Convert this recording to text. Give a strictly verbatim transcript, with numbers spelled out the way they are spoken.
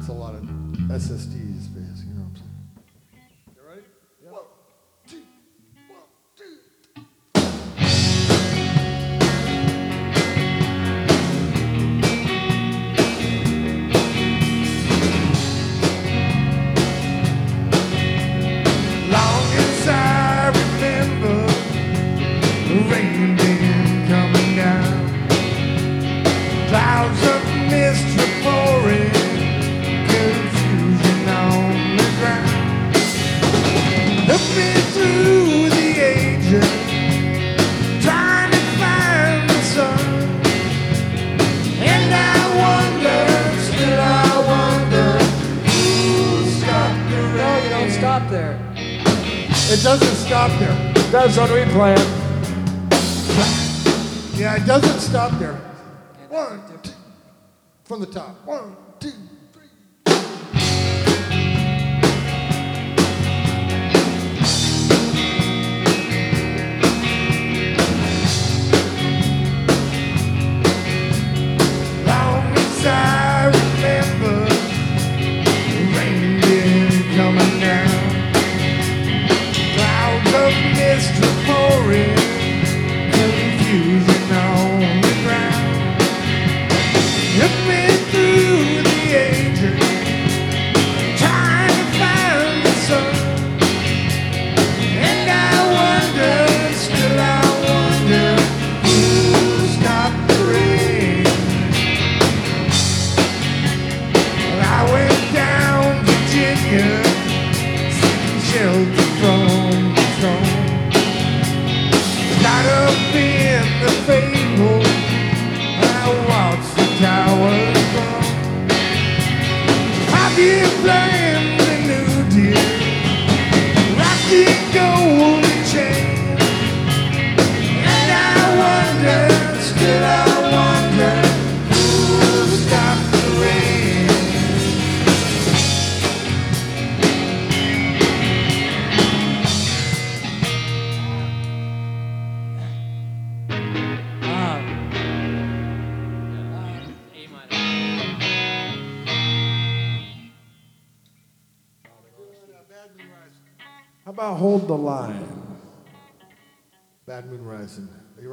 It's a lot of S S Ds, basically. You know what I'm saying? You ready? Yeah. One, two, one, two. Long as I remember, the rain began coming down. Clouds of mist were pouring, confusion on the ground. Looking through the ages, trying to find the sun. And I wonder, still I wonder, who stopped the rain? No, you don't stop there. It doesn't stop there. That's what we planned. Yeah, it doesn't stop there. One, two, from the top. One, two, three. Long as I remember, the rain began coming down. Clouds of mist were pouring, confusion on the ground. Looking through the ages, trying to find the sun. And I wonder, still I wonder, who stopped the rain? Well, I went down Virginia, seeking shelter from the storm. Got up in the fable, I watched the towers fall. Have you blamed the new deal? Rocky golden chain. And I wonder, still I wonder, who stopped the rain? How about Hold the Line? Bad Moon Rising. Are you